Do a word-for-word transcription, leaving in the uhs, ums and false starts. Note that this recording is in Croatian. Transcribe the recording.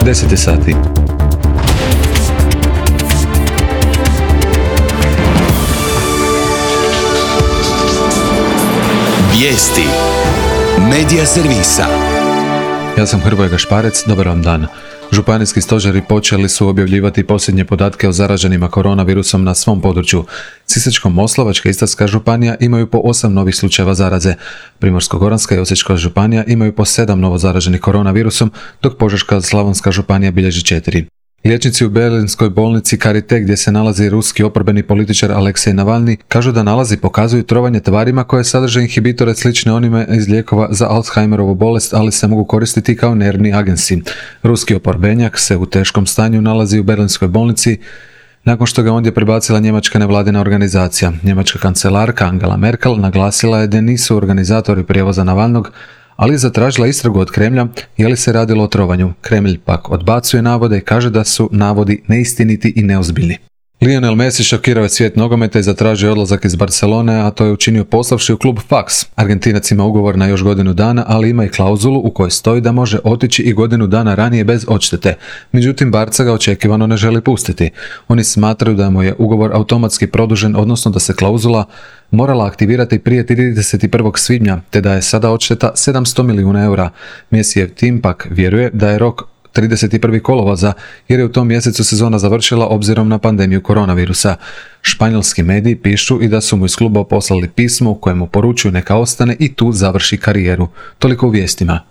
deset je sati. Vijesti Medija servisa. Ja sam Hrvoje Gašparec, dobar vam dan. Županijski stožeri počeli su objavljivati posljednje podatke o zaraženima koronavirusom na svom području. Sisačko-moslavačka i Istarska županija imaju po osam novih slučajeva zaraze. Primorsko-goranska i Osječka županija imaju po sedam novo zaraženih koronavirusom, dok Požeška-slavonska županija bilježi četiri. Liječnici u berlinskoj bolnici Karite, gdje se nalazi ruski oporbeni političar Aleksej Navalni, kažu da nalazi pokazuju trovanje tvarima koje sadrže inhibitore slične onime iz lijekova za Alzheimerovu bolest, ali se mogu koristiti kao nervni agensi. Ruski oporbenjak se u teškom stanju nalazi u berlinskoj bolnici nakon što ga ondje prebacila njemačka nevladina organizacija. Njemačka kancelarka Angela Merkel naglasila je da nisu organizatori prijevoza Navalnog, ali je zatražila istragu od Kremlja je li se radilo o trovanju. Kremlj pak odbacuje navode i kaže da su navodi neistiniti i neozbiljni. Lionel Messi šokirao je svijet nogometa i zatražio odlazak iz Barcelone, a to je učinio poslavši u klub Fax. Argentinac ima ugovor na još godinu dana, ali ima i klauzulu u kojoj stoji da može otići i godinu dana ranije bez odštete. Međutim, Barca ga očekivano ne želi pustiti. Oni smatraju da mu je ugovor automatski produžen, odnosno da se klauzula morala aktivirati prije trideset prvog svibnja, te da je sada odšteta sedamsto milijuna eura. Messijev tim pak vjeruje da je rok trideset prvog kolovoza, jer je u tom mjesecu sezona završila obzirom na pandemiju koronavirusa. Španjolski mediji pišu i da su mu iz kluba poslali pismo u kojemu poručuju neka ostane i tu završi karijeru. Toliko u vijestima.